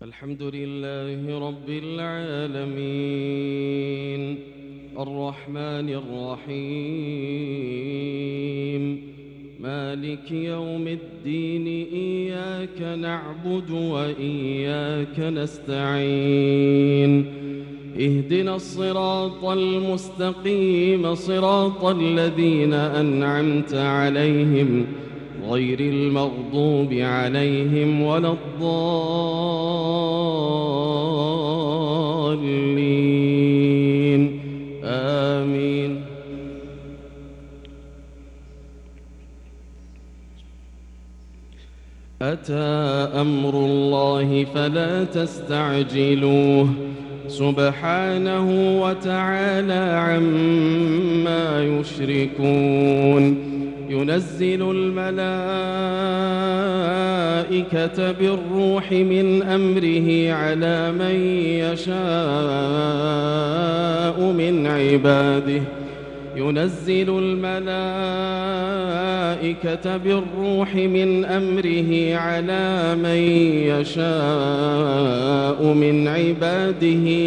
الحمد لله رب العالمين الرحمن الرحيم مالك يوم الدين إياك نعبد وإياك نستعين اهدنا الصراط المستقيم صراط الذين أنعمت عليهم غير المغضوب عليهم ولا الضالين آمين. أتى أمر الله فلا تستعجلوه سبحانه وتعالى عما يشركون ينزل الملائكة بالروح من أمره على من يشاء من عباده ينزل الملائكة بالروح من أمره على من يشاء من عباده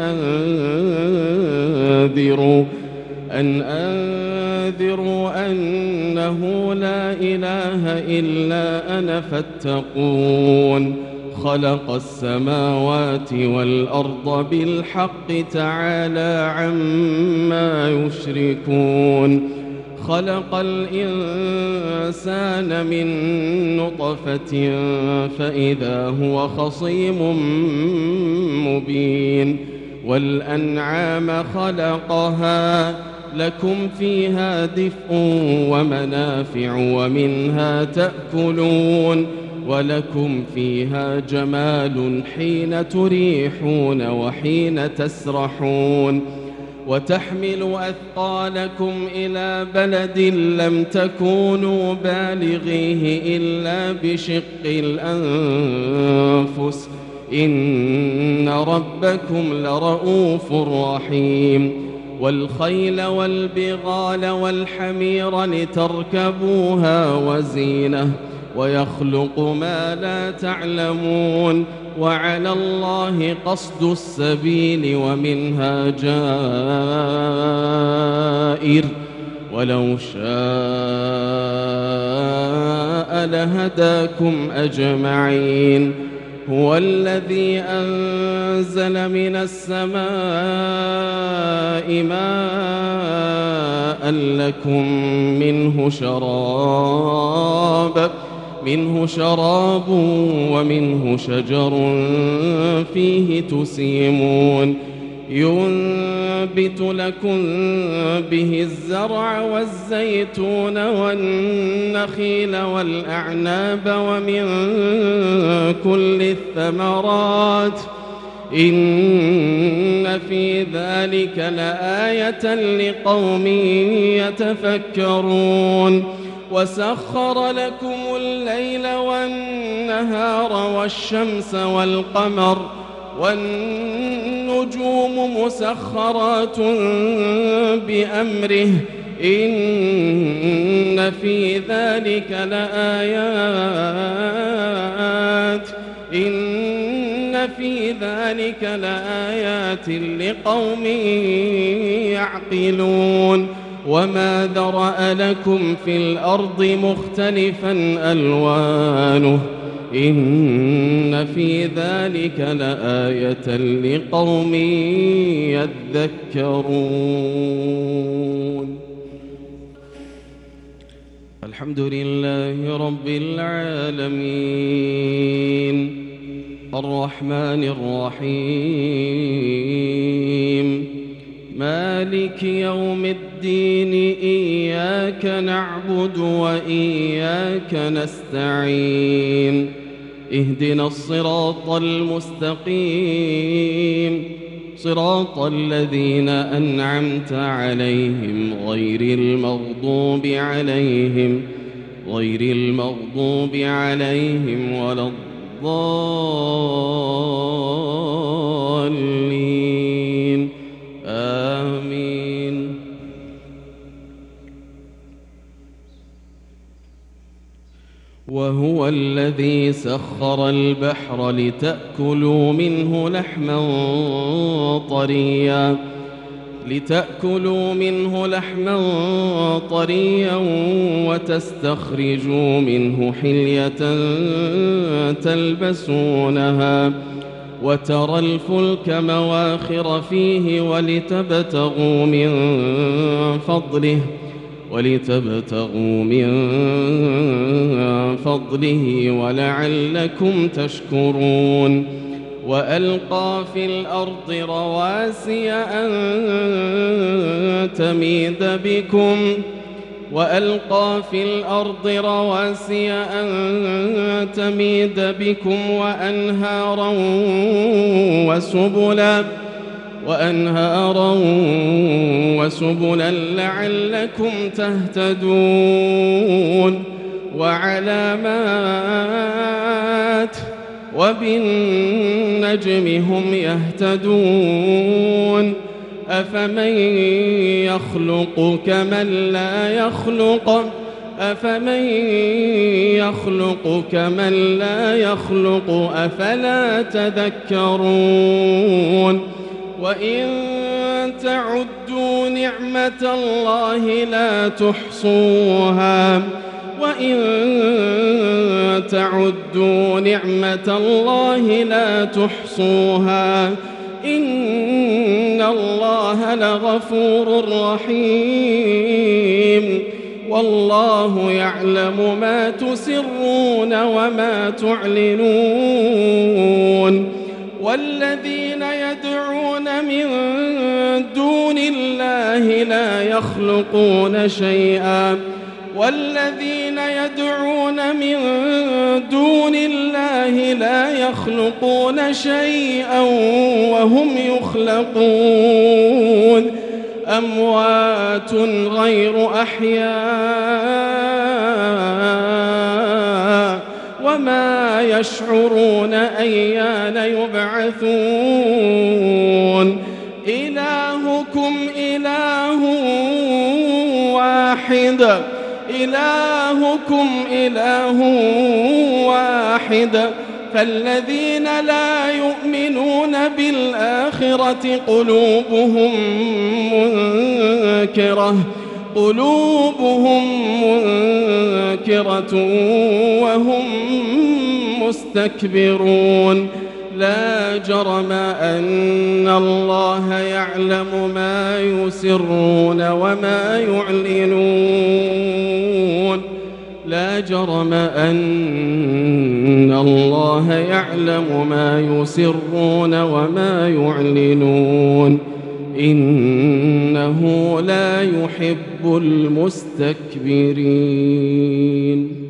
أن أنذروا أنه لا إله إلا أنا فاتقون خلق السماوات والأرض بالحق تعالى عما يشركون خلق الإنسان من نطفة فإذا هو خصيم مبين والأنعام خلقها لكم فيها دفء ومنافع ومنها تأكلون ولكم فيها جمال حين تريحون وحين تسرحون وتحمل أثقالكم إلى بلد لم تكونوا بالغيه إلا بشق الأنفس إن ربكم لرؤوف رحيم والخيل والبغال والحمير لتركبوها وزينة ويخلق ما لا تعلمون وعلى الله قصد السبيل ومنها جائر ولو شاء لهداكم أجمعين هو الذي أنزل من السماء ماء لكم منه شراب ومنه شجر فيه تسيمون ينبت لكم به الزرع والزيتون والنخيل والأعناب ومن كل الثمرات إن في ذلك لآية لقوم يتفكرون وسخر لكم الليل والنهار والشمس والقمر والنجوم مسخرات بأمره إن في ذلك لآيات لقوم يعقلون وما ذرأ لكم في الأرض مختلفا ألوانه إن في ذلك لآية لقوم يذكرون. الحمد لله رب العالمين الرحمن الرحيم مالك يوم الدين إياك نعبد وإياك نستعين اهدنا الصراط المستقيم صراط الذين أنعمت عليهم غير المغضوب عليهم ولا الضالين آمين. وهو وهو الذي سخر البحر لتأكلوا منه لحما طريا وتستخرجوا منه حلية تلبسونها وترى الفلك مواخر فيه ولتبتغوا من فضله ولعلكم تشكرون وألقى في الأرض رواسي أن تميد بكم وأنهارا وسبلا لعلكم تهتدون وعلامات وبالنجم هم يهتدون أفمن يخلق كمن لا يخلق أفلا تذكرون وإن تعدوا نعمة الله لا تحصوها إن الله لغفور رحيم والله يعلم ما تسرون وما تعلنون والذين يدعون من دون الله لا يخلقون شيئا وهم يخلقون أموات غير أحياء وما يشعرون أيان يبعثون إلهكم إله واحد فالذين لا يؤمنون بالآخرة قلوبهم منكرة وهم مستكبرون لا جرم أن الله يعلم ما يسرون وما يعلنون إنه لا يحب المستكبرين.